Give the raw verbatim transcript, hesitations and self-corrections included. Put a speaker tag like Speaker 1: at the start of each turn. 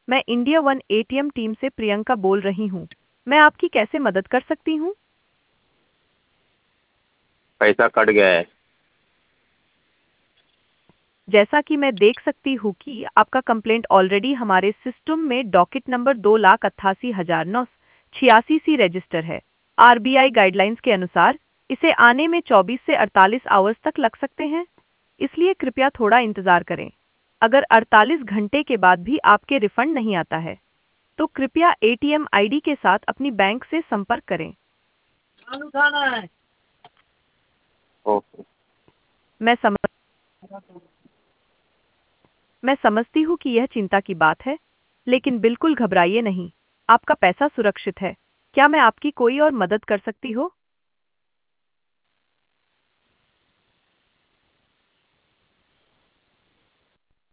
Speaker 1: मैं India one ATM team से प्रियंका बोल रही हूँ। मैं आपकी कैसे मदद कर सकती हूँ?
Speaker 2: पैसा कट गया है।
Speaker 1: जैसा कि मैं देख सकती हूँ कि आपका कंप्लेंट ऑलरेडी हमारे सिस्टम में डॉकेट नंबर दो लाख अट्ठासी हजार नौ छियासी सी रजिस्टर है। आरबीआई गाइडलाइंस के अनुसार इसे आने में चौबीस से अड़तालीस आवर्स तक लग सकते हैं, इसलिए कृपया थोड़ा इंतजार करें। अगर अड़तालीस घंटे के बाद भी आपके रिफंड नहीं आता है, तो कृपया एटीएम आईडी के साथ अपनी बैंक से संपर्क करें।
Speaker 2: ओके।
Speaker 1: मैं समझ मैं समझती हूँ कि यह चिंता की बात है, लेकिन बिल्कुल घबराइए नहीं। आपका पैसा सुरक्षित है। क्या मैं आपकी कोई और मदद कर सकती हूँ?